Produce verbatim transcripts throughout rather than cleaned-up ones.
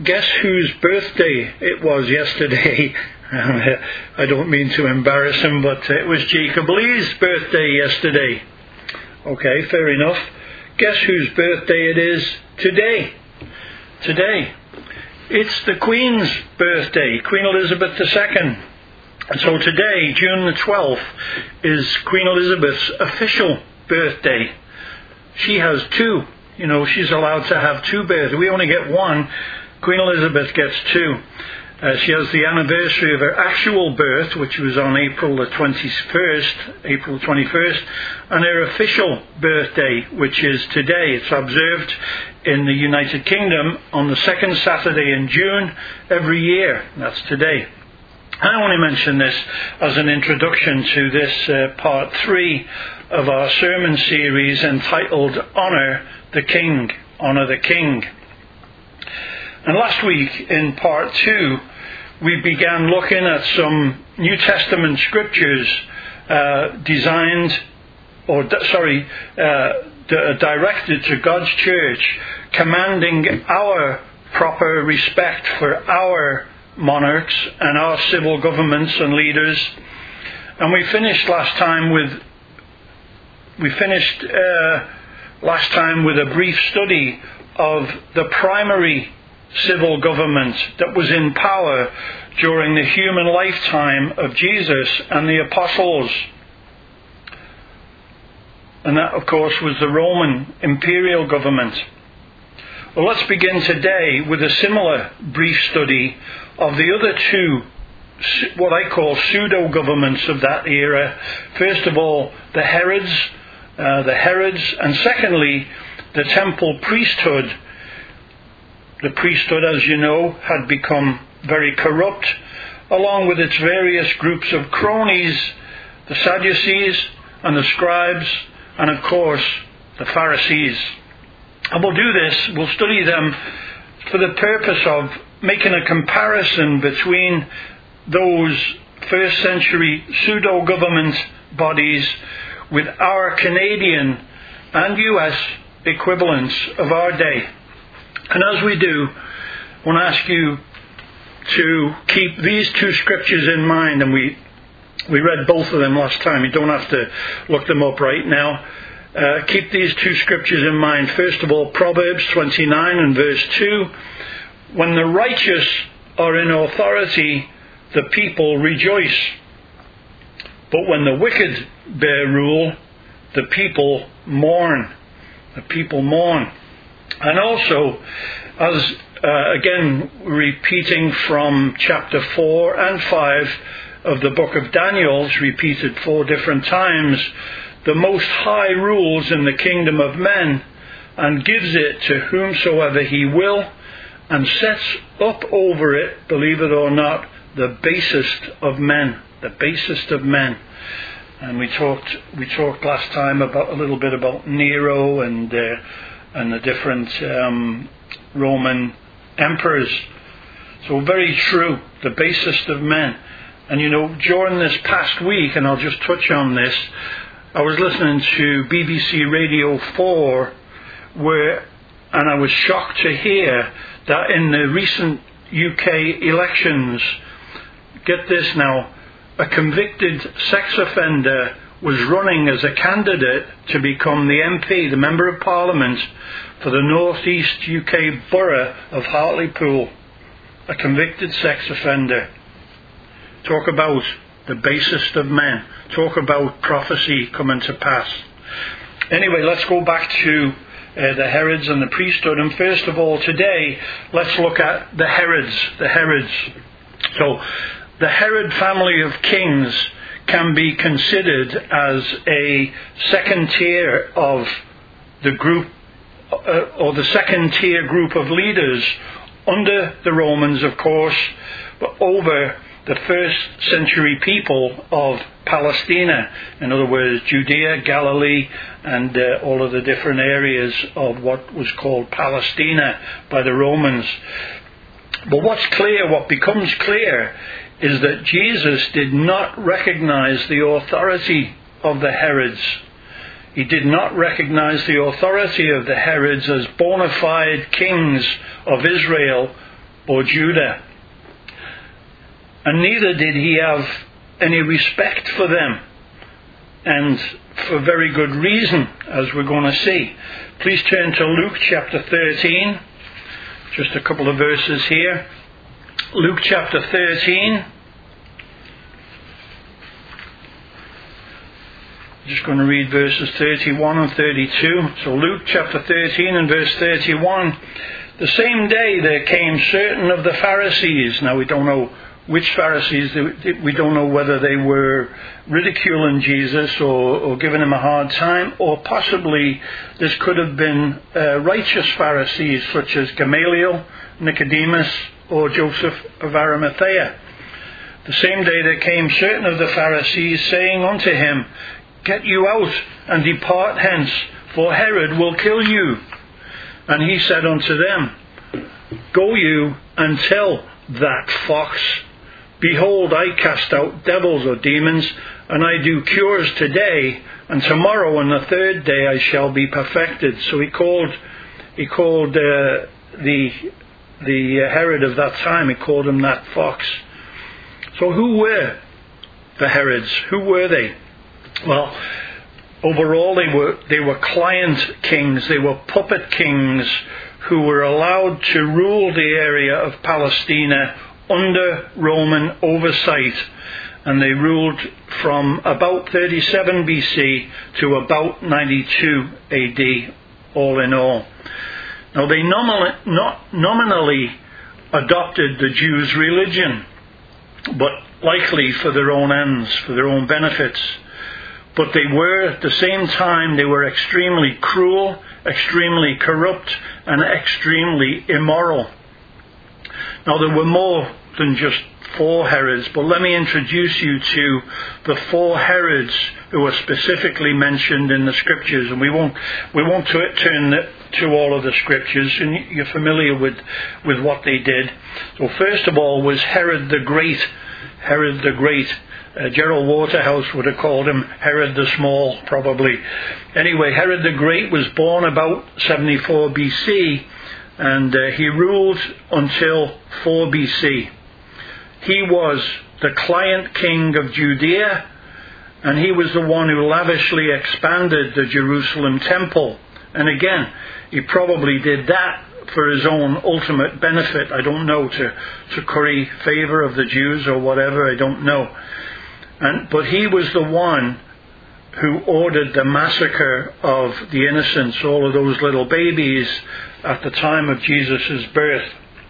guess whose birthday it was yesterday? I don't mean to embarrass him, but it was Jacob Lee's birthday yesterday. Okay, fair enough. Guess whose birthday it is today? Today. It's the Queen's birthday, Queen Elizabeth the Second. And so today, June the twelfth, is Queen Elizabeth's official birthday. She has two. You know, she's allowed to have two birthdays. We only get one. Queen Elizabeth gets two. Uh, she has the anniversary of her actual birth, which was on April the twenty-first, April twenty-first, and her official birthday, which is today. It's observed in the United Kingdom on the second Saturday in June every year. That's today. I only mention this as an introduction to this uh, part three of our sermon series entitled Honour the King. Honour the King. And last week in part two, we began looking at some New Testament scriptures uh, designed, or sorry, uh, d- directed to God's church, commanding our proper respect for our monarchs and our civil governments and leaders. And we finished last time with we finished uh, last time with a brief study of the primary civil government that was in power during the human lifetime of Jesus and the apostles. And that, of course, was the Roman imperial government. Well, let's begin today with a similar brief study of the other two, what I call pseudo-governments of that era. First of all, the Herods, uh, the Herods, and secondly, the temple priesthood. The priesthood, as you know, had become very corrupt, along with its various groups of cronies, the Sadducees and the scribes, and of course, the Pharisees. And we'll do this, we'll study them for the purpose of making a comparison between those first century pseudo-government bodies with our Canadian and U S equivalents of our day. And as we do, I want to ask you to keep these two scriptures in mind, and we we read both of them last time. You don't have to look them up right now. Uh, keep these two scriptures in mind. First of all, Proverbs twenty-nine and verse two. When the righteous are in authority, the people rejoice. But when the wicked bear rule, the people mourn. The people mourn. And also, as uh, again repeating from chapter four and five of the book of Daniel, it's repeated four different times, the Most High rules in the kingdom of men and gives it to whomsoever he will, and sets up over it, believe it or not, the basest of men, the basest of men. And we talked we talked last time about a little bit about Nero and uh, and the different um, Roman emperors. So very true, the basest of men. And you know, during this past week, and I'll just touch on this, I was listening to B B C Radio four, where, and I was shocked to hear that in the recent U K elections, get this now, a convicted sex offender was running as a candidate to become the M P, the Member of Parliament, for the North East U K borough of Hartlepool. A convicted sex offender. Talk about the basest of men. Talk about prophecy coming to pass. Anyway, let's go back to uh, the Herods and the priesthood. And first of all, today, let's look at the Herods. The Herods. So, the Herod family of kings can be considered as a second tier of the group, uh, or the second tier group of leaders under the Romans, of course, but over the first century people of Palestina. In other words, Judea, Galilee, and uh, all of the different areas of what was called Palestina by the Romans. But what's clear, what becomes clear, is that Jesus did not recognize the authority of the Herods. He did not recognize the authority of the Herods as bona fide kings of Israel or Judah. And neither did he have any respect for them, and for very good reason, as we're going to see. Please turn to Luke chapter thirteen, just a couple of verses here. Luke chapter thirteen. Just going to read verses thirty-one and thirty-two. So Luke chapter thirteen and verse thirty-one. The same day there came certain of the Pharisees. Now we don't know which Pharisees. We don't know whether they were ridiculing Jesus or, or giving him a hard time, or possibly this could have been uh, righteous Pharisees such as Gamaliel, Nicodemus, or Joseph of Arimathea. The same day there came certain of the Pharisees, saying unto him, Get you out, and depart hence, for Herod will kill you. And he said unto them, Go you and tell that fox, Behold, I cast out devils or demons, and I do cures today, and tomorrow and the third day I shall be perfected. So he called, he called uh, the the Herod of that time. He called him that fox. So who were the Herods? Who were they? Well, overall they were they were client kings, they were puppet kings who were allowed to rule the area of Palestina under Roman oversight, and they ruled from about thirty-seven B C to about ninety-two A D, all in all. Now they nominally, not nominally adopted the Jews' religion, but likely for their own ends, for their own benefits. But they were, at the same time, they were extremely cruel, extremely corrupt, and extremely immoral. Now, there were more than just four Herods, but let me introduce you to the four Herods who are specifically mentioned in the Scriptures. And we won't we won't turn to all of the Scriptures, and you're familiar with, with what they did. So first of all was Herod the Great. Herod the Great. Uh, Gerald Waterhouse would have called him Herod the Small, probably. Anyway, Herod the Great was born about seventy-four B C, and uh, he ruled until four B C. He was the client king of Judea, and he was the one who lavishly expanded the Jerusalem temple. And again, he probably did that for his own ultimate benefit. I don't know, to, to curry favour of the Jews or whatever, I don't know. And, but he was the one who ordered the massacre of the innocents, all of those little babies, at the time of Jesus' birth.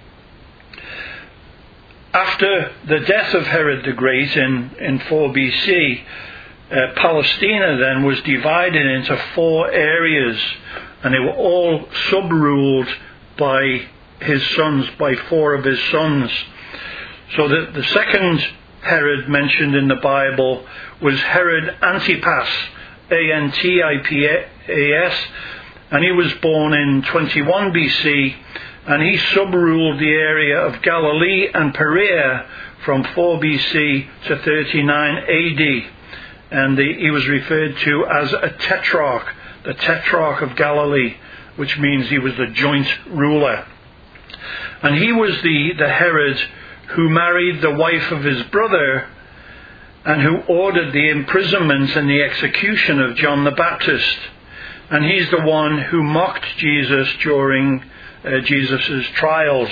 After the death of Herod the Great in, in four B C, uh, Palestina then was divided into four areas, and they were all sub-ruled by his sons, by four of his sons. So that the second Herod mentioned in the Bible was Herod Antipas, A N T I P A S, and he was born in twenty-one B C, and he sub-ruled the area of Galilee and Perea from four B C to thirty-nine A D, and the, he was referred to as a tetrarch, the tetrarch of Galilee, which means he was the joint ruler. And he was the, the Herod who married the wife of his brother, and who ordered the imprisonment and the execution of John the Baptist. And he's the one who mocked Jesus during uh, Jesus' trials.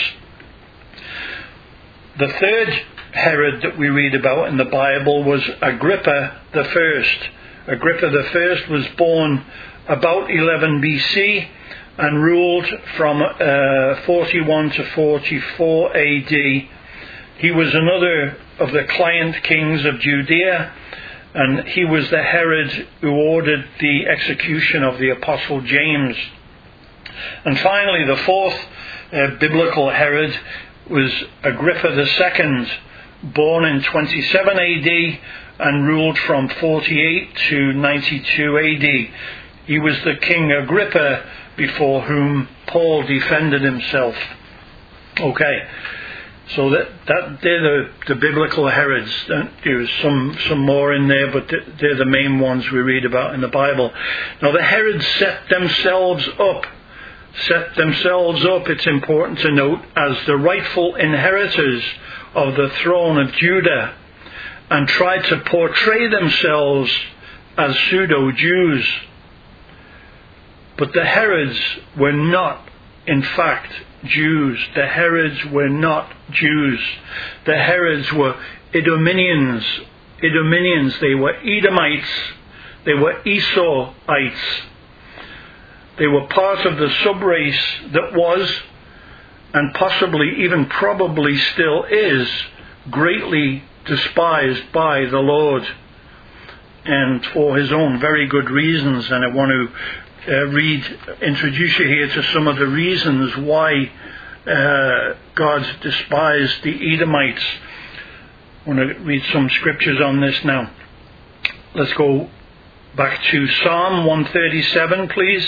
The third Herod that we read about in the Bible was Agrippa the First. Agrippa the First was born about eleven B C and ruled from uh, forty-one to forty-four A D. He was another of the client kings of Judea, and he was the Herod who ordered the execution of the Apostle James. And finally, the fourth uh, biblical Herod was Agrippa the Second, born in twenty-seven A D and ruled from forty-eight to ninety-two A D. He was the King Agrippa before whom Paul defended himself. Okay. So that, that they're the, the biblical Herods. There's some, some more in there, but they're the main ones we read about in the Bible. Now the Herods set themselves up set themselves up, it's important to note, as the rightful inheritors of the throne of Judah, and tried to portray themselves as pseudo-Jews. But the Herods were not, in fact, Jews. The Herods were not Jews. The Herods were Idumeans. Idumeans. They were Edomites. They were Esauites. They were part of the subrace that was, and possibly even probably still is, greatly despised by the Lord, and for his own very good reasons. And I want to uh, read, introduce you here to some of the reasons why uh, God despised the Edomites. I want to read some scriptures on this now. Let's go back to Psalm one thirty-seven, please.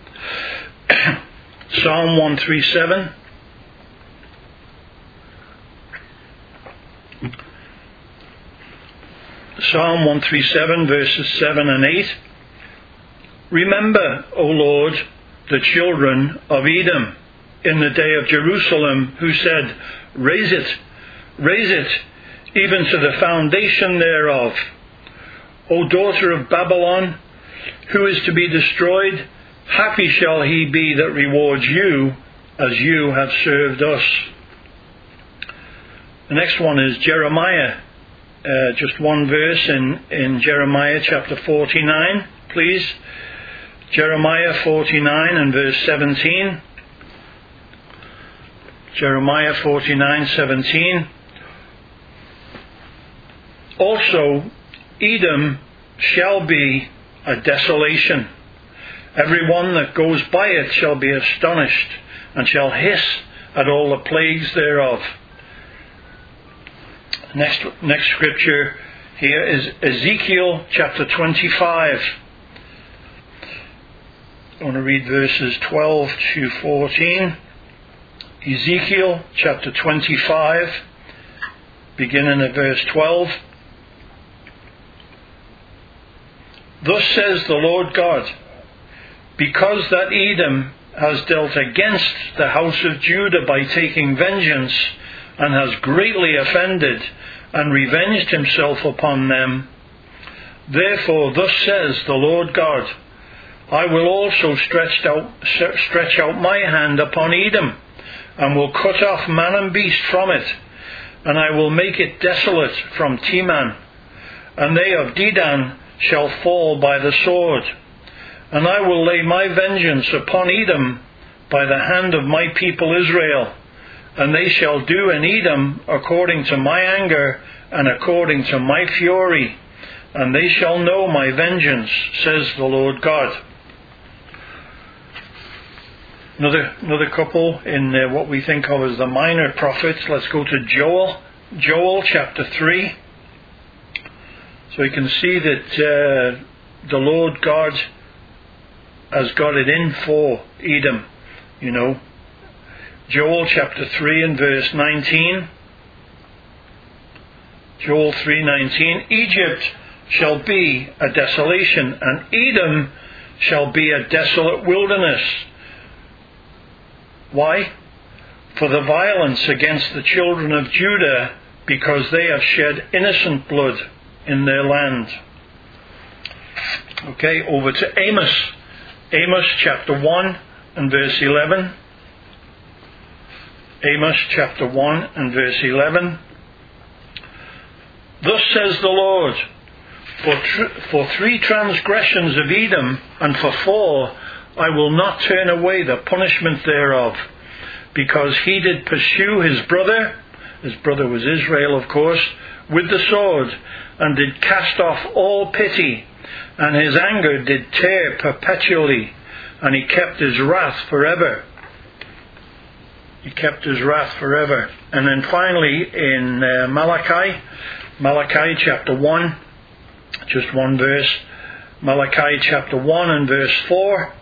Psalm one thirty-seven. Psalm one thirty-seven, verses seven and eight. Remember, O Lord, the children of Edom in the day of Jerusalem, who said, Raise it, raise it, even to the foundation thereof. O daughter of Babylon, who is to be destroyed, happy shall he be that rewards you, as you have served us. The next one is Jeremiah. Uh, just one verse in, in Jeremiah chapter forty-nine, please. Jeremiah forty-nine and verse seventeen. Jeremiah forty-nine, seventeen. Also, Edom shall be a desolation. Every one that goes by it shall be astonished, and shall hiss at all the plagues thereof. Next, next scripture here is Ezekiel chapter twenty-five. I want to read verses twelve to fourteen. Ezekiel chapter twenty-five, beginning at verse twelve. Thus says the Lord God, because that Edom has dealt against the house of Judah by taking vengeance, and has greatly offended, and revenged himself upon them, therefore thus says the Lord God, I will also stretch out, stretch out my hand upon Edom, and will cut off man and beast from it, and I will make it desolate from Teman, and they of Dedan shall fall by the sword. And I will lay my vengeance upon Edom by the hand of my people Israel, and they shall do in Edom according to my anger and according to my fury, and they shall know my vengeance, says the Lord God. Another another couple in uh, what we think of as the minor prophets. Let's go to Joel, Joel chapter three. So you can see that uh, the Lord God has got it in for Edom, you know. Joel chapter three and verse nineteen. Joel three nineteen. Egypt shall be a desolation, and Edom shall be a desolate wilderness. Why? For the violence against the children of Judah, because they have shed innocent blood in their land. Okay, over to Amos. Amos chapter one and verse eleven. Amos chapter one and verse eleven. Thus says the Lord, for, tr- for three transgressions of Edom, and for four, I will not turn away the punishment thereof, because he did pursue his brother, his brother was Israel, of course, with the sword, and did cast off all pity, and his anger did tear perpetually, and he kept his wrath forever. He kept his wrath forever. And then finally in uh, Malachi, Malachi chapter one, just one verse, Malachi chapter one and verse four.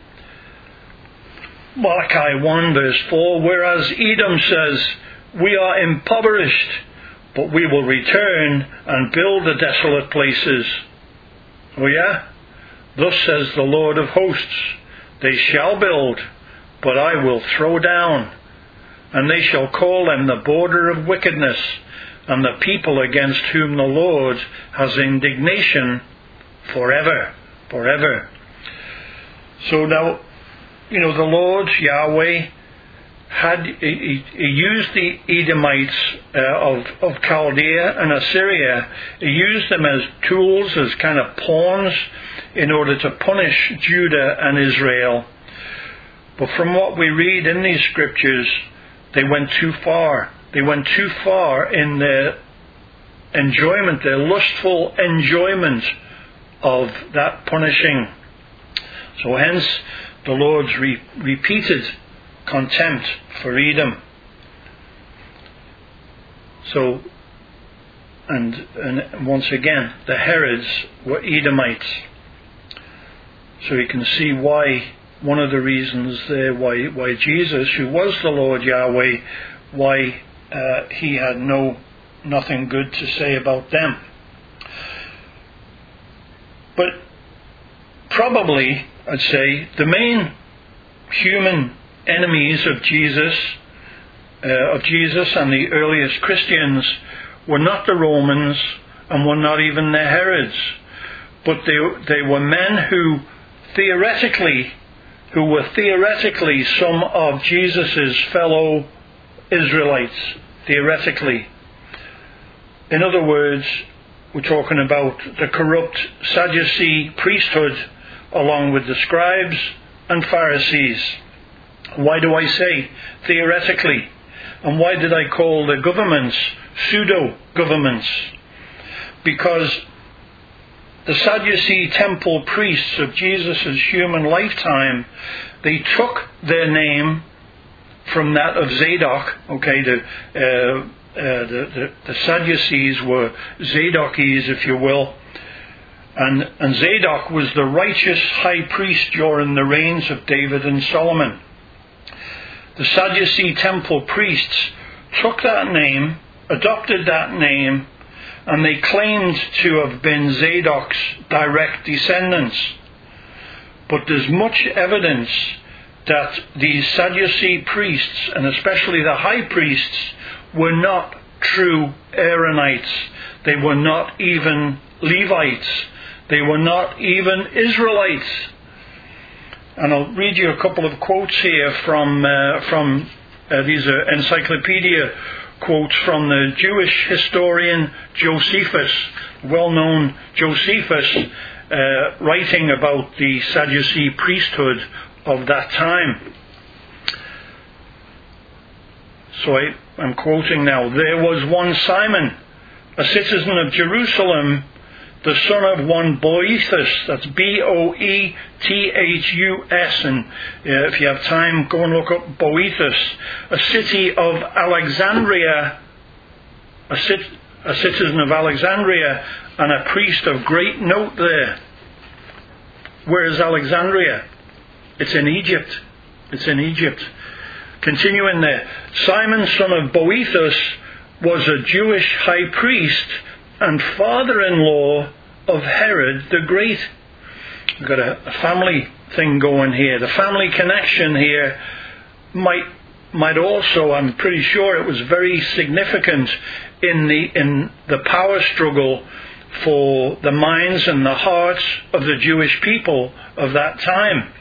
Malachi one verse four, whereas Edom says, we are impoverished, but we will return and build the desolate places. Oh yeah? Thus says the Lord of hosts, they shall build, but I will throw down. And they shall call them the border of wickedness, and the people against whom the Lord has indignation forever, forever. So now, you know, the Lord, Yahweh, had he, he used the Edomites uh, of, of Chaldea and Assyria. He used them as tools, as kind of pawns, in order to punish Judah and Israel. But from what we read in these scriptures, they went too far. They went too far in their enjoyment, their lustful enjoyment of that punishing. So hence the Lord's re- repeated contempt for Edom. So, and, and once again, the Herods were Edomites. So you can see why, one of the reasons there why, why Jesus, who was the Lord Yahweh, why uh, he had no nothing good to say about them. But probably, I'd say, the main human enemies of Jesus, uh, of Jesus and the earliest Christians were not the Romans and were not even the Herods, but they they were men who theoretically, who were theoretically some of Jesus's fellow Israelites, theoretically. In other words, we're talking about the corrupt Sadducee priesthood along with the scribes and Pharisees. Why do I say theoretically? And why did I call the governments pseudo-governments? Because the Sadducee temple priests of Jesus' human lifetime, they took their name from that of Zadok. Okay, the, uh, uh, the, the, the Sadducees were Zadokies, if you will. And, and Zadok was the righteous high priest during the reigns of David and Solomon. The Sadducee temple priests took that name, adopted that name, and they claimed to have been Zadok's direct descendants. But there's much evidence that these Sadducee priests, and especially the high priests, were not true Aaronites. They were not even Levites. They were not even Israelites. And I'll read you a couple of quotes here from, uh, from uh, these are encyclopedia quotes from the Jewish historian Josephus, well-known Josephus, uh, writing about the Sadducee priesthood of that time. So I, I'm quoting now. There was one Simon, a citizen of Jerusalem, the son of one Boethus, that's B O E T H U S, and uh, if you have time, go and look up Boethus, a city of Alexandria, a, cit- a citizen of Alexandria, and a priest of great note there. Where is Alexandria? It's in Egypt. It's in Egypt. Continuing there, Simon, son of Boethus, was a Jewish high priest and father-in-law of Herod the Great. We've got a, a family thing going here. The family connection here might might also, I'm pretty sure it was very significant in the in the power struggle for the minds and the hearts of the Jewish people of that time.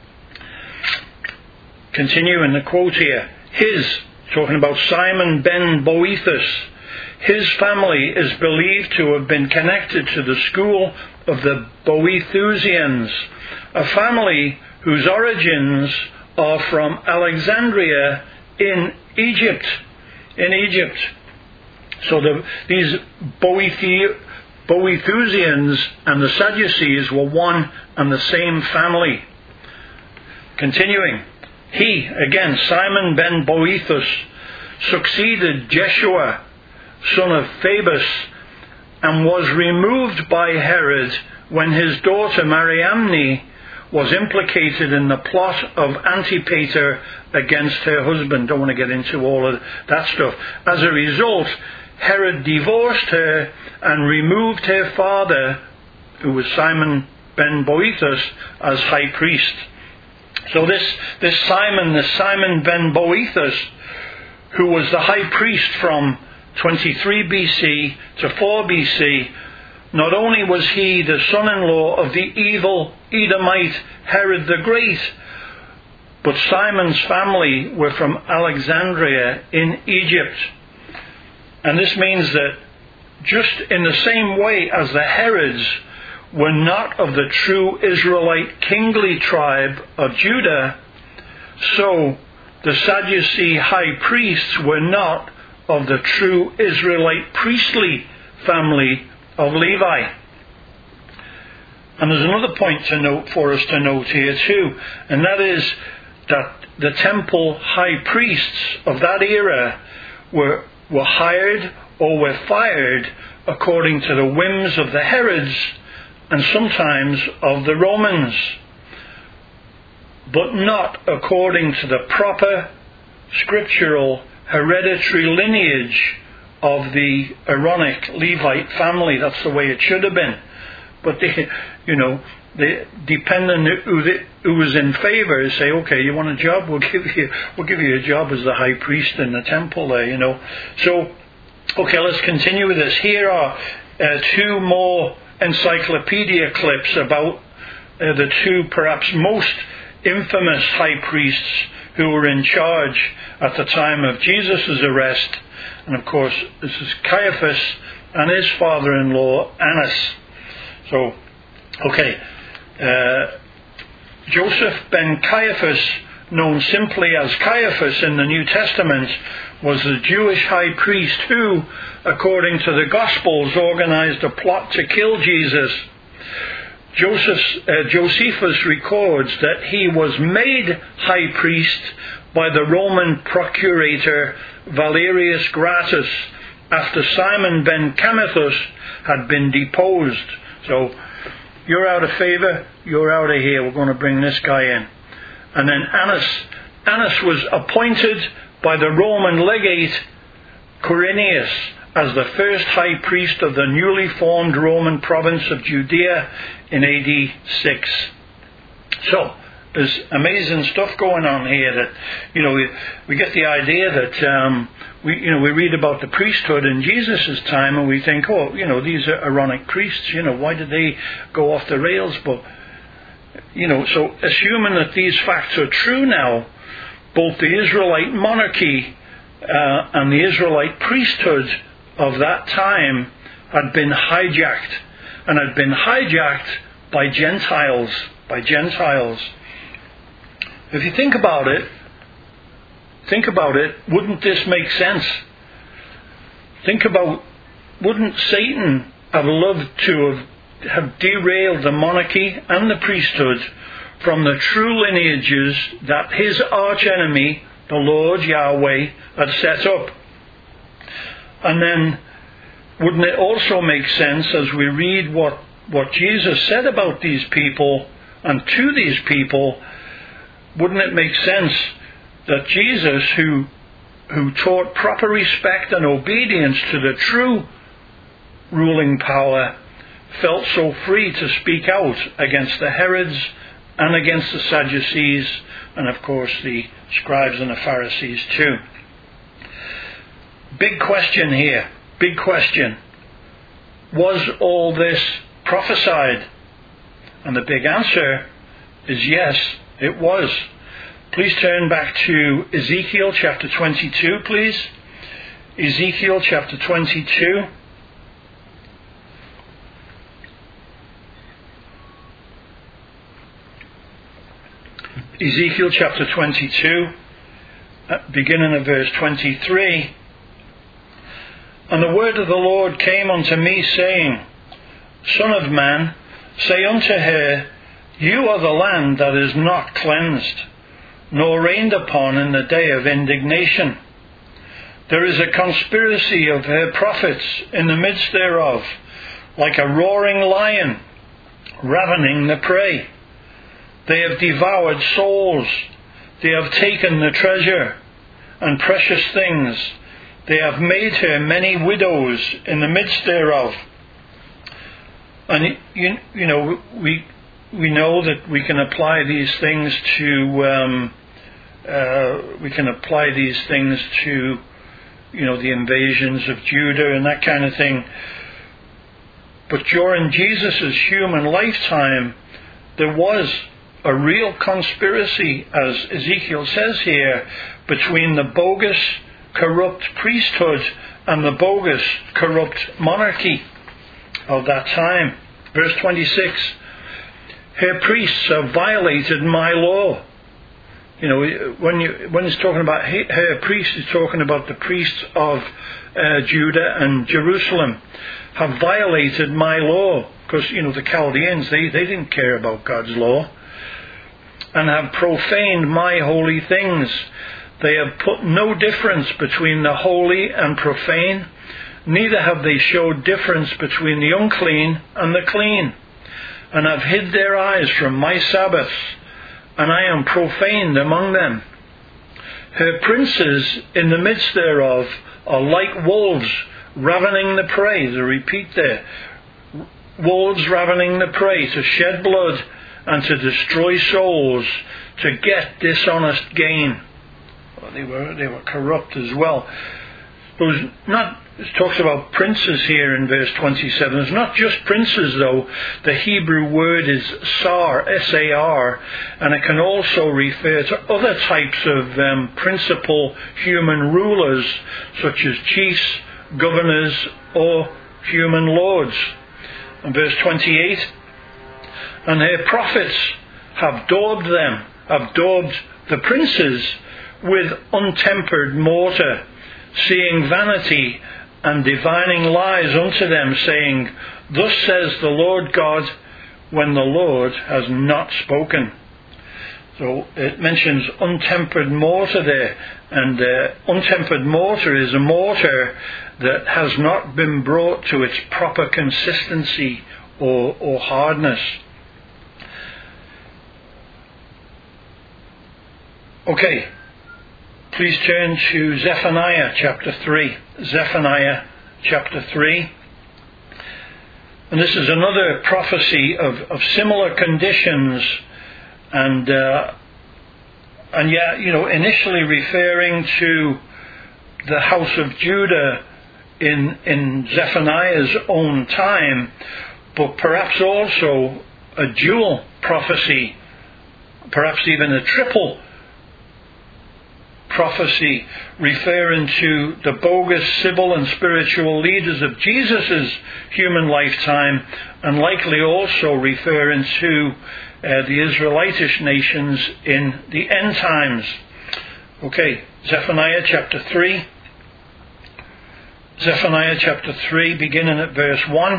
Continuing the quote here, his, talking about Simon ben Boethus, his family is believed to have been connected to the school of the Boethusians, a family whose origins are from Alexandria in Egypt. In Egypt. So the, these Boethu, Boethusians and the Sadducees were one and the same family. Continuing, he, again, Simon ben Boethus, succeeded Jeshua, son of Phabus, and was removed by Herod when his daughter Mariamne was implicated in the plot of Antipater against her husband. Don't want to get into all of that stuff. As a result, Herod divorced her and removed her father, who was Simon ben Boethus, as high priest. So this, this Simon, this Simon ben Boethus, who was the high priest from twenty-three B C to four B C, not only was he the son-in-law of the evil Edomite Herod the Great, but Simon's family were from Alexandria in Egypt. And this means that just in the same way as the Herods were not of the true Israelite kingly tribe of Judah, so the Sadducee high priests were not of the true Israelite priestly family of Levi. And there's another point to note for us to note here too, and that is that the temple high priests of that era were, were hired or were fired according to the whims of the Herods and sometimes of the Romans, but not according to the proper scriptural hereditary lineage of the Aaronic Levite family. That's the way it should have been. But they, you know, they, depending who, they, who was in favour, say, okay, you want a job? We'll give you, we'll give you a job as the high priest in the temple there. You know. So, okay, let's continue with this. Here are uh, two more encyclopedia clips about uh, the two perhaps most infamous high priests who were in charge at the time of Jesus' arrest. And of course, this is Caiaphas and his father-in-law, Annas. So, okay, uh, Joseph ben Caiaphas, known simply as Caiaphas in the New Testament, was the Jewish high priest who, according to the Gospels, organized a plot to kill Jesus. Josephus, uh, Josephus records that he was made high priest by the Roman procurator Valerius Gratus after Simon ben Caiaphas had been deposed. So, you're out of favour, you're out of here, we're going to bring this guy in. And then Annas, Annas was appointed by the Roman legate Quirinius as the first high priest of the newly formed Roman province of Judea in A D six. So, there's amazing stuff going on here that, you know, we, we get the idea that, um, we, you know, we read about the priesthood in Jesus' time and we think, oh, you know, these are Aaronic priests, you know, why did they go off the rails? But, you know, so assuming that these facts are true now, both the Israelite monarchy uh, and the Israelite priesthood of that time had been hijacked, and had been hijacked by Gentiles, by Gentiles. If you think about it, think about it, wouldn't this make sense? Think about, wouldn't Satan have loved to have, have derailed the monarchy and the priesthood from the true lineages that his archenemy, the Lord Yahweh, had set up? And then, wouldn't it also make sense as we read what, what Jesus said about these people and to these people, wouldn't it make sense that Jesus, who, who taught proper respect and obedience to the true ruling power, felt so free to speak out against the Herods and against the Sadducees and of course the scribes and the Pharisees too? Big question here, big question. Was all this prophesied? And the big answer is yes, it was. Please turn back to Ezekiel chapter twenty-two, please. Ezekiel chapter twenty-two. Ezekiel chapter twenty-two, beginning at verse twenty-three. And the word of the Lord came unto me, saying, Son of man, say unto her, You are the land that is not cleansed, nor rained upon in the day of indignation. There is a conspiracy of her prophets in the midst thereof, like a roaring lion, ravening the prey. They have devoured souls, they have taken the treasure and precious things. They have made her many widows in the midst thereof. And, you, you know, we we know that we can apply these things to um, uh, we can apply these things to you know the invasions of Judah and that kind of thing. But during Jesus' human lifetime, there was a real conspiracy, as Ezekiel says here, between the bogus, corrupt priesthood and the bogus, corrupt monarchy of that time. Verse twenty-six, her priests have violated my law. You know, when you when it's talking about her priests, it's talking about the priests of uh, Judah and Jerusalem have violated my law, because you know the Chaldeans, they, they didn't care about God's law, and have profaned my holy things. They have put no difference between the holy and profane, neither have they showed difference between the unclean and the clean, and have hid their eyes from my Sabbaths, and I am profaned among them. Her princes in the midst thereof are like wolves, ravening the prey. There's a repeat there. Wolves ravening the prey, to shed blood and to destroy souls, to get dishonest gain. Well, they were they were corrupt as well. It was not. It talks about princes here in verse twenty-seven. It's not just princes, though. The Hebrew word is sar, S A R, and it can also refer to other types of um, principal human rulers, such as chiefs, governors, or human lords. And verse twenty-eight, and her prophets have daubed them, have daubed the princes with untempered mortar, seeing vanity and divining lies unto them, saying, thus says the Lord God, when the Lord has not spoken. So it mentions untempered mortar there, and uh, untempered mortar is a mortar that has not been brought to its proper consistency or, or hardness. Okay, please turn to Zephaniah chapter three. Zephaniah chapter three. And this is another prophecy of, of similar conditions, and uh, and yet, you know, initially referring to the house of Judah in in Zephaniah's own time, but perhaps also a dual prophecy, perhaps even a triple prophecy, referring to the bogus civil and spiritual leaders of Jesus' human lifetime, and likely also referring to uh, the Israelitish nations in the end times. Okay, Zephaniah chapter three. Zephaniah chapter three, beginning at verse one.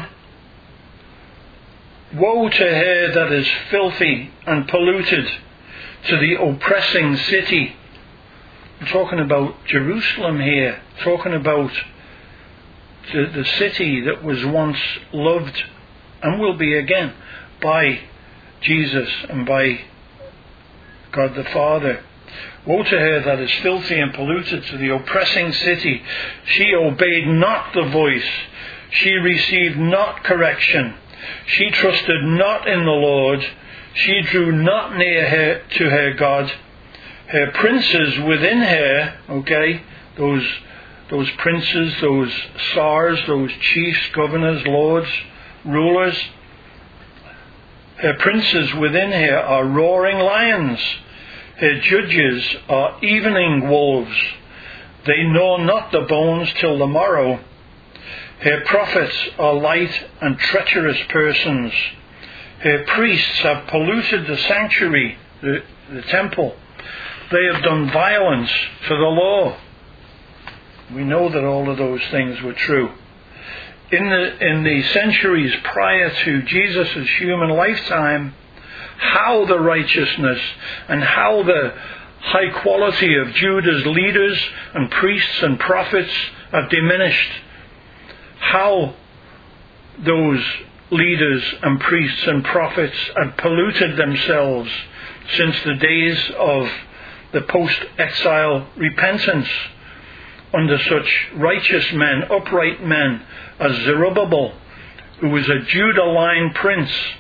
Woe to her that is filthy and polluted, to the oppressing city. We're talking about Jerusalem here, talking about the, the city that was once loved and will be again by Jesus and by God the Father. Woe to her that is filthy and polluted, to the oppressing city. She obeyed not the voice. She received not correction. She trusted not in the Lord. She drew not near her to her God. Her princes within her, okay, those those princes, those sars, those chiefs, governors, lords, rulers, her princes within her are roaring lions. Her judges are evening wolves. They gnaw not the bones till the morrow. Her prophets are light and treacherous persons. Her priests have polluted the sanctuary, the, the temple. They have done violence to the law. We know that all of those things were true. In the in the centuries prior to Jesus' human lifetime, how the righteousness and how the high quality of Judah's leaders and priests and prophets have diminished. How those leaders and priests and prophets have polluted themselves since the days of the post-exile repentance under such righteous men, upright men as Zerubbabel, who was a Judah line prince,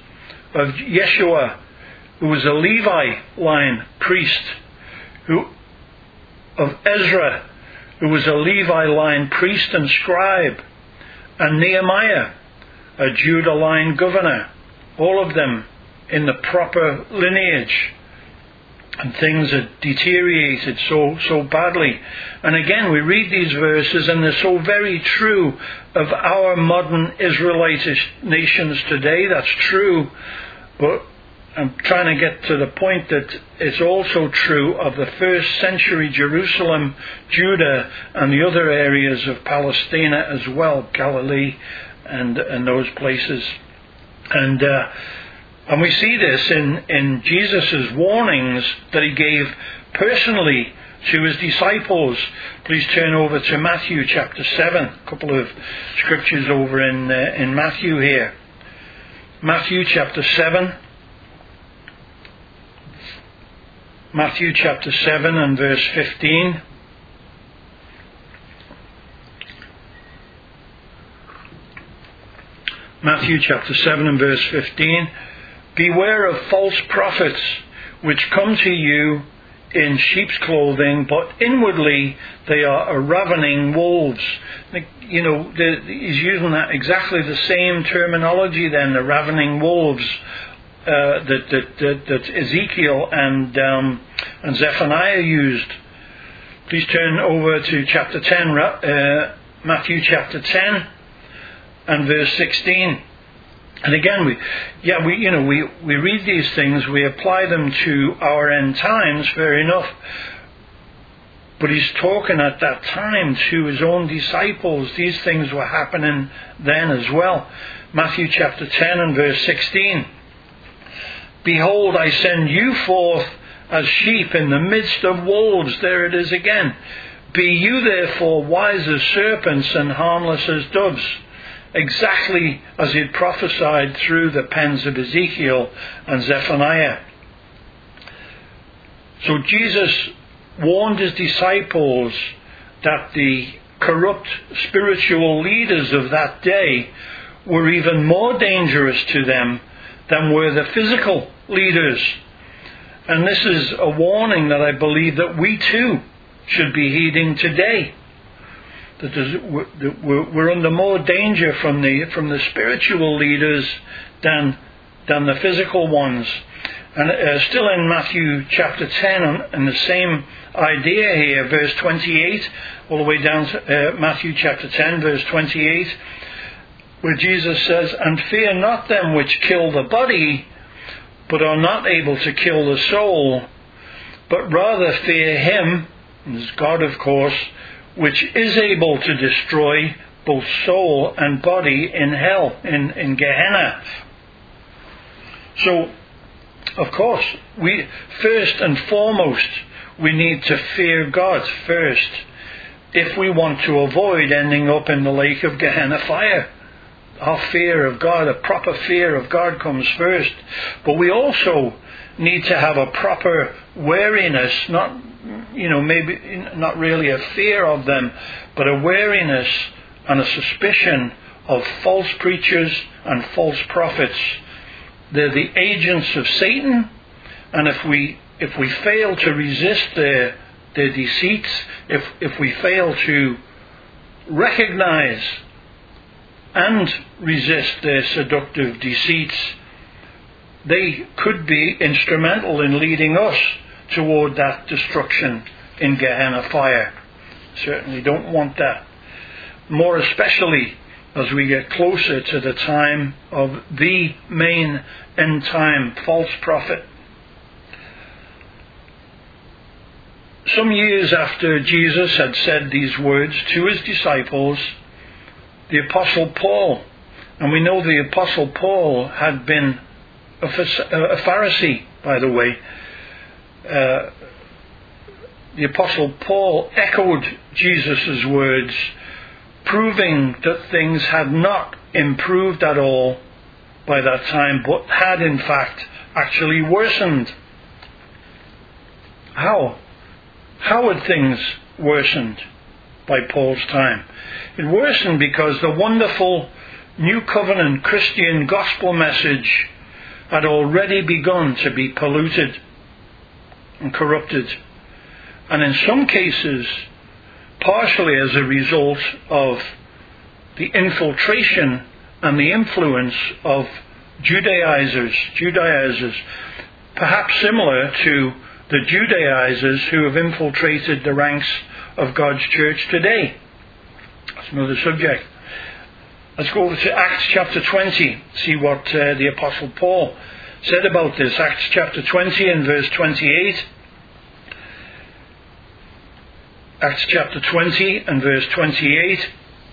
of Yeshua, who was a Levi line priest, who of Ezra, who was a Levi line priest and scribe, and Nehemiah, a Judah line governor, all of them in the proper lineage. And things had deteriorated so so badly. And again, we read these verses and they're so very true of our modern Israelite nations today. That's true. But I'm trying to get to the point that it's also true of the first century Jerusalem, Judah, and the other areas of Palestine as well, Galilee and, and those places. And uh, And we see this in, in Jesus' warnings that he gave personally to his disciples. Please turn over to Matthew chapter seven. A couple of scriptures over in, uh, in Matthew here. Matthew chapter seven. Matthew chapter seven and verse fifteen. Matthew chapter seven and verse fifteen. Beware of false prophets, which come to you in sheep's clothing, but inwardly they are a ravening wolves. You know, he's using that exactly the same terminology then, the ravening wolves, uh, that, that, that, that Ezekiel and, um, and Zephaniah used. Please turn over to chapter ten, uh, Matthew chapter ten and verse sixteen. And again, we, yeah, we, you know, we, we read these things, we apply them to our end times, fair enough. But he's talking at that time to his own disciples. These things were happening then as well. Matthew chapter ten and verse sixteen. Behold, I send you forth as sheep in the midst of wolves. There it is again. Be you therefore wise as serpents and harmless as doves. Exactly as he had prophesied through the pens of Ezekiel and Zephaniah. So Jesus warned his disciples that the corrupt spiritual leaders of that day were even more dangerous to them than were the physical leaders. And this is a warning that I believe that we too should be heeding today. That we're under more danger from the from the spiritual leaders than than the physical ones. And uh, still in Matthew chapter ten, and the same idea here, verse twenty-eight, all the way down to uh, Matthew chapter ten, verse twenty-eight, where Jesus says, "And fear not them which kill the body, but are not able to kill the soul, but rather fear him," and this is God of course, "which is able to destroy both soul and body in hell," in, in Gehenna. So, of course, we first and foremost, we need to fear God first if we want to avoid ending up in the lake of Gehenna fire. Our fear of God, a proper fear of God comes first. But we also need to have a proper wariness, not you know, maybe not really a fear of them, but a wariness and a suspicion of false preachers and false prophets. They're the agents of Satan, and if we if we fail to resist their their deceits, if if we fail to recognize and resist their seductive deceits, they could be instrumental in leading us toward that destruction in Gehenna fire. Certainly don't want that. More especially as we get closer to the time of the main end time false prophet. Some years after Jesus had said these words to his disciples, the Apostle Paul, and we know the Apostle Paul had been a Pharisee, by the way, Uh, the Apostle Paul echoed Jesus' words, proving that things had not improved at all by that time, but had in fact actually worsened. How? How had things worsened by Paul's time? It worsened because the wonderful New Covenant Christian gospel message had already begun to be polluted and corrupted, and in some cases partially as a result of the infiltration and the influence of Judaizers, Judaizers, perhaps similar to the Judaizers who have infiltrated the ranks of God's church today. That's another subject. Let's go over to Acts chapter twenty, see what uh, the Apostle Paul said about this. Acts chapter twenty and verse twenty-eight. Acts chapter twenty and verse twenty-eight.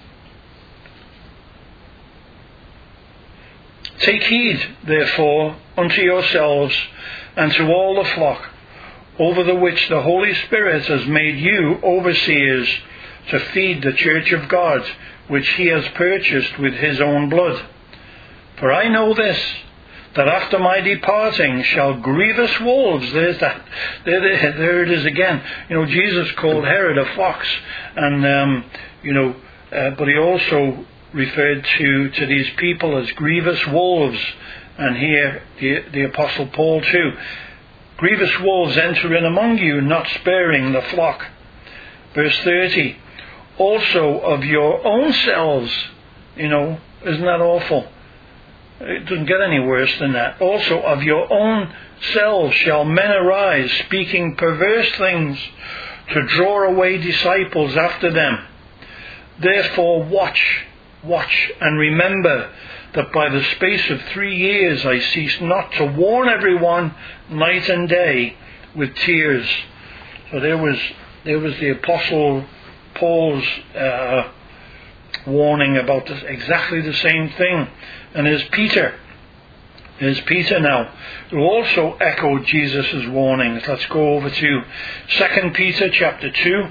Take heed, therefore, unto yourselves and to all the flock, over the which the Holy Spirit has made you overseers, to feed the church of God, which he has purchased with his own blood. For I know this, that after my departing shall grievous wolves, there's that, there, there, there it is again. You know, Jesus called Herod a fox, and, um, you know, uh, but he also referred to, to these people as grievous wolves, and here the, the Apostle Paul too. Grievous wolves enter in among you, not sparing the flock. Verse thirty, also of your own selves, you know, isn't that awful? It doesn't get any worse than that. Also of your own selves shall men arise, speaking perverse things, to draw away disciples after them. Therefore watch, watch, and remember that by the space of three years I cease not to warn everyone night and day with tears. So there was there was the Apostle Paul's uh, warning about this, exactly the same thing. And there's Peter. There's Peter now, who also echoed Jesus' warnings. Let's go over to Second Peter chapter two.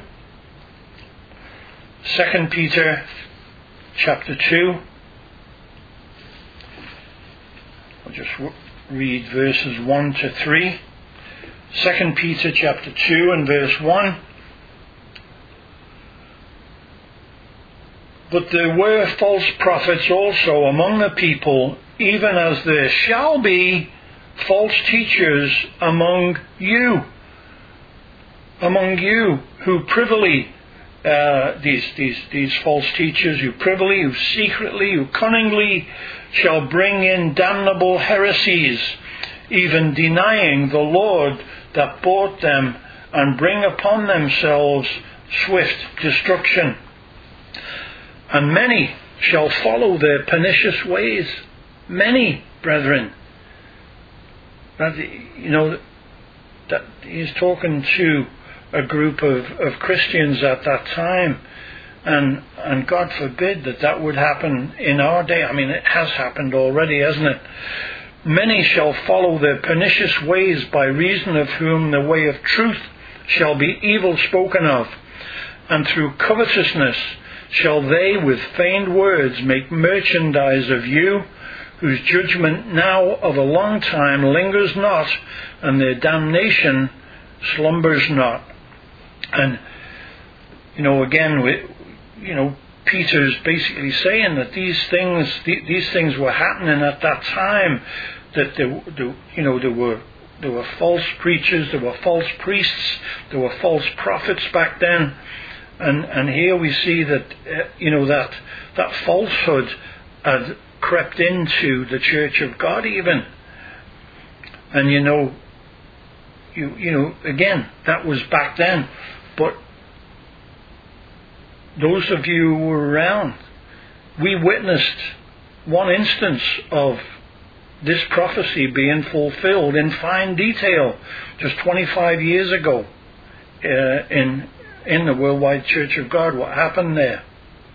Second Peter chapter two. I'll just read verses one to three. Second Peter chapter two and verse one. But there were false prophets also among the people, even as there shall be false teachers among you, among you who privily, uh, these these these false teachers who privily, who secretly, who cunningly shall bring in damnable heresies, even denying the Lord that bought them, and bring upon themselves swift destruction. And many shall follow their pernicious ways. Many, brethren. That, you know, that he's talking to a group of, of Christians at that time. And and God forbid that that would happen in our day. I mean, it has happened already, hasn't it? Many shall follow their pernicious ways, by reason of whom the way of truth shall be evil spoken of. And through covetousness shall they with feigned words make merchandise of you, whose judgment now of a long time lingers not, and their damnation slumbers not. And, you know, again, we, you know, Peter's basically saying that these things, these things were happening at that time, that there, there, you know, there were there were false preachers, there were false priests, there were false prophets back then. And and here we see that uh, you know that that falsehood had crept into the church of God even. And you know, you you know again, that was back then. But those of you who were around, we witnessed one instance of this prophecy being fulfilled in fine detail just twenty-five years ago uh, in. in the Worldwide Church of God, what happened there.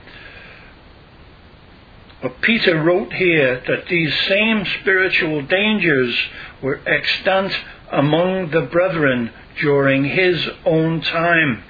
But Peter wrote here that these same spiritual dangers were extant among the brethren during his own time.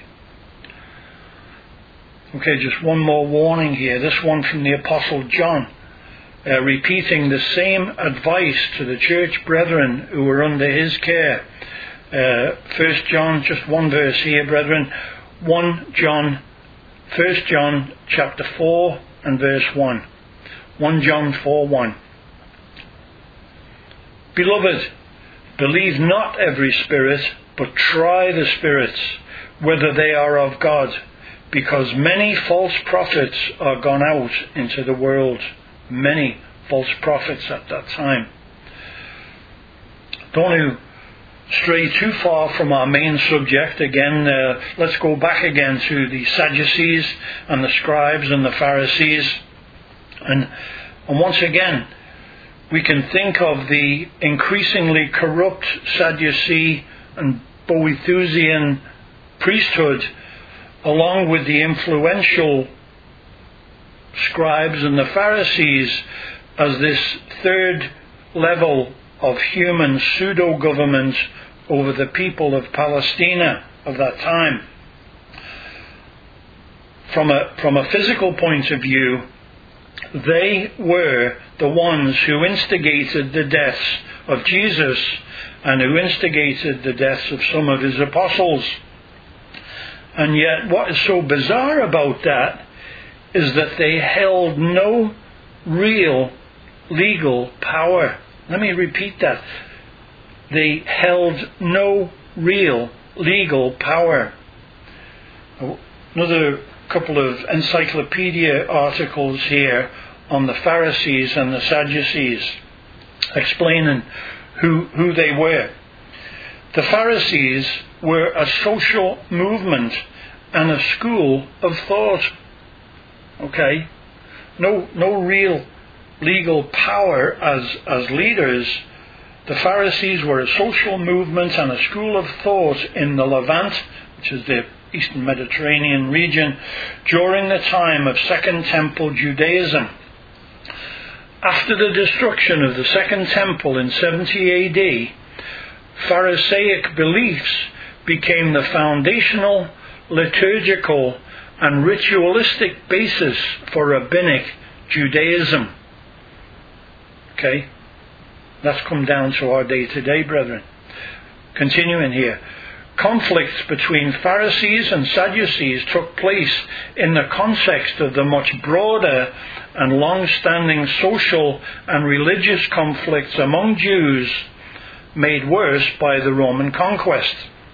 Okay, just one more warning here. This one from the Apostle John, uh, repeating the same advice to the church brethren who were under his care. Uh, First John, just one verse here, brethren. First John, First John chapter four and verse one. First John four one. Beloved, believe not every spirit, but try the spirits, whether they are of God, because many false prophets are gone out into the world. Many false prophets at that time. Don't want to stray too far from our main subject. Again, uh, let's go back again to the Sadducees and the scribes and the Pharisees. And, and once again, we can think of the increasingly corrupt Sadducee and Boethusian priesthood, along with the influential scribes and the Pharisees, as this third level of human pseudo-government over the people of Palestina of that time. From a, from a physical point of view, they were the ones who instigated the deaths of Jesus and who instigated the deaths of some of his apostles. And yet what is so bizarre about that is that they held no real legal power. Let me repeat that. They held no real legal power. Another couple of encyclopedia articles here on the Pharisees and the Sadducees, explaining who, who they were. The Pharisees were a social movement and a school of thought. Okay? No, no real legal power as, as leaders. The Pharisees were a social movement and a school of thought in the Levant, which is the Eastern Mediterranean region, during the time of Second Temple Judaism. After the destruction of the Second Temple in seventy A D, Pharisaic beliefs became the foundational, liturgical and ritualistic basis for rabbinic Judaism. Okay? That's come down to our day today, brethren. Continuing here. Conflicts between Pharisees and Sadducees took place in the context of the much broader and long-standing social and religious conflicts among Jews, made worse by the Roman conquest.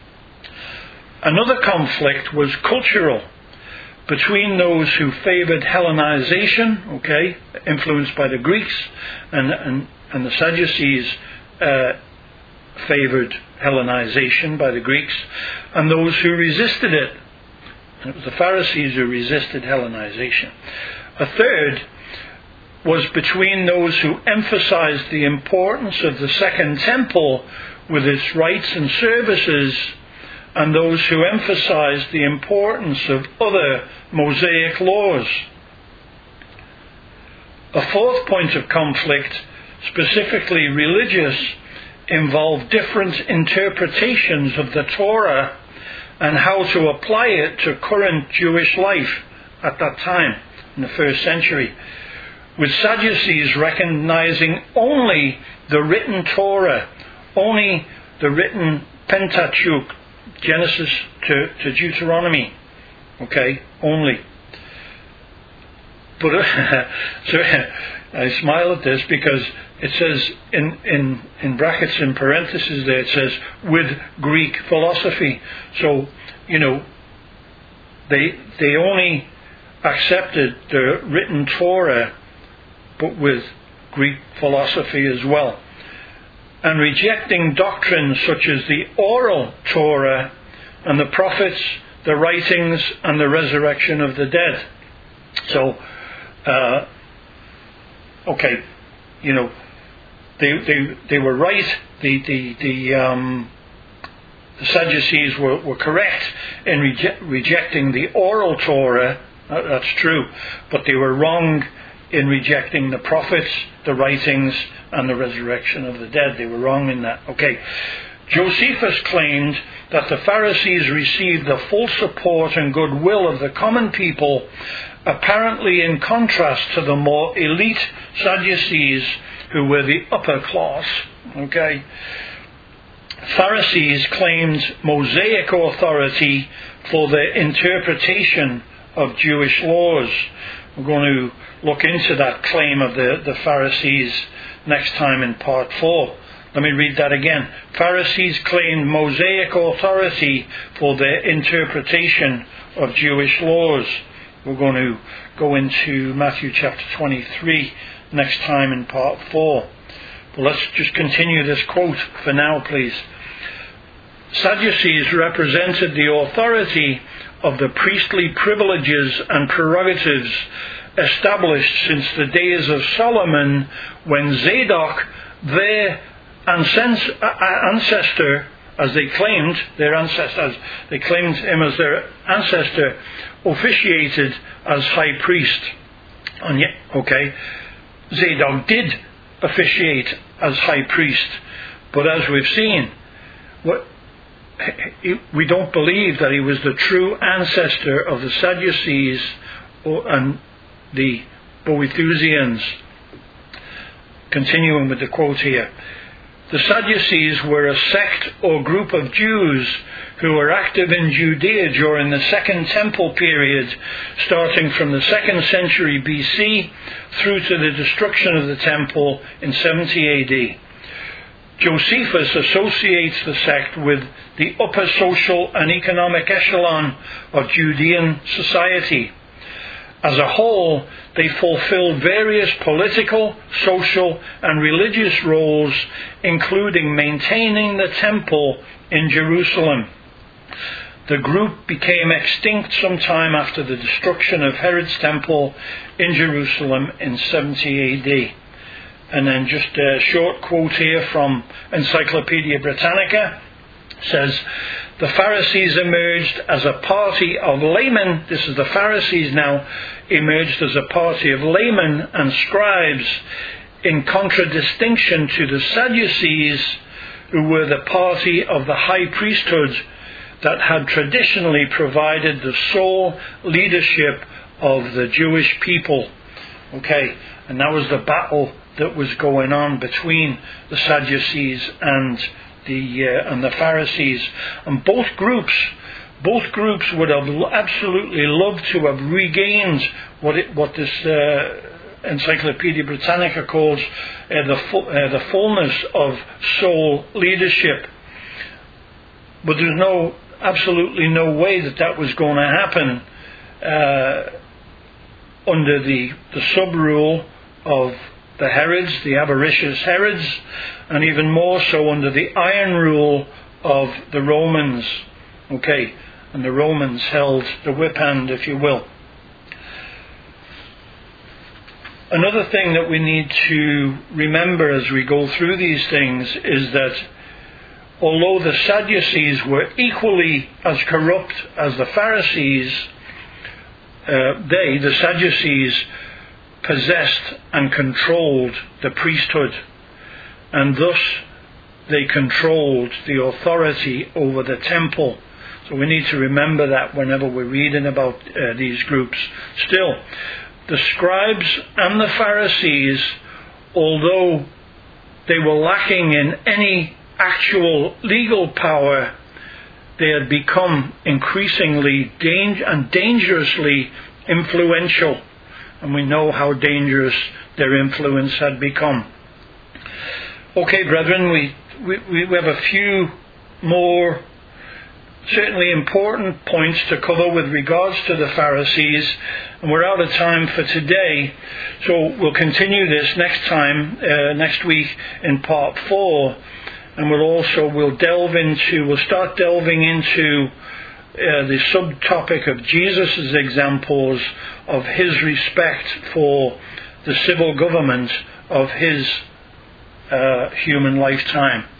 Another conflict was cultural, between those who favoured Hellenization, okay, influenced by the Greeks, and, and, and the Sadducees uh, favoured Hellenization by the Greeks, and those who resisted it. And it was the Pharisees who resisted Hellenization. A third was between those who emphasized the importance of the Second Temple with its rites and services, and those who emphasized the importance of other Mosaic laws. A fourth point of conflict, specifically religious, involved different interpretations of the Torah and how to apply it to current Jewish life at that time, in the first century, with Sadducees recognizing only the written Torah, only the written Pentateuch, Genesis to, to Deuteronomy, okay, only. But so I smile at this because it says in, in, in brackets, in parentheses there, it says with Greek philosophy. So, you know, they they only accepted the written Torah, but with Greek philosophy as well. And rejecting doctrines such as the oral Torah and the prophets, the writings and the resurrection of the dead. So, uh, okay, you know, they they they were right. The the the um, the Sadducees were, were correct in reje- rejecting the oral Torah. Uh, that's true, but they were wrong in rejecting the prophets, the writings, and the resurrection of the dead. They were wrong in that. Okay. Josephus claimed that the Pharisees received the full support and goodwill of the common people, apparently in contrast to the more elite Sadducees, who were the upper class. Okay. Pharisees claimed Mosaic authority for their interpretation of Jewish laws. We're going to look into that claim of the, the Pharisees next time in part four. Let me read that again. Pharisees claimed Mosaic authority for their interpretation of Jewish laws. We're going to go into Matthew chapter twenty-three next time in part four. But let's just continue this quote for now, please. Sadducees represented the authority of the priestly privileges and prerogatives established since the days of Solomon, when Zadok, their ancestor, as they claimed, their ancestors, they claimed him as their ancestor, officiated as high priest. And yet, okay, Zadok did officiate as high priest, but as we've seen, what, we don't believe that he was the true ancestor of the Sadducees and the Boethusians. Continuing with the quote here. The Sadducees were a sect or group of Jews who were active in Judea during the Second Temple period, starting from the second century B C through to the destruction of the Temple in seventy A D. Josephus associates the sect with the upper social and economic echelon of Judean society. As a whole, they fulfilled various political, social, and religious roles, including maintaining the temple in Jerusalem. The group became extinct sometime after the destruction of Herod's temple in Jerusalem in seventy A D. And then just a short quote here from Encyclopedia Britannica says, the Pharisees emerged as a party of laymen, this is the Pharisees now, emerged as a party of laymen and scribes in contradistinction to the Sadducees, who were the party of the high priesthood that had traditionally provided the sole leadership of the Jewish people. Okay, and that was the battle that was going on between the Sadducees and the uh, and the Pharisees, and both groups, both groups would have absolutely loved to have regained what it, what this uh, Encyclopedia Britannica calls uh, the fu- uh, the fullness of sole leadership. But there's no absolutely no way that that was going to happen uh, under the the sub rule of the Herods, the avaricious Herods, and even more so under the iron rule of the Romans. Okay, and the Romans held the whip hand, if you will. Another thing that we need to remember as we go through these things is that although the Sadducees were equally as corrupt as the Pharisees, uh, they, the Sadducees, possessed and controlled the priesthood, and thus they controlled the authority over the temple. So we need to remember that whenever we're reading about uh, these groups. Still, the scribes and the Pharisees, although they were lacking in any actual legal power, they had become increasingly dang- and dangerously influential. And we know how dangerous their influence had become. Okay, brethren, we, we, we have a few more certainly important points to cover with regards to the Pharisees, and we're out of time for today. So we'll continue this next time, uh, next week in part four, and we'll also, we'll delve into, we'll start delving into Uh, the subtopic of Jesus' examples of his respect for the civil government of his uh, human lifetime.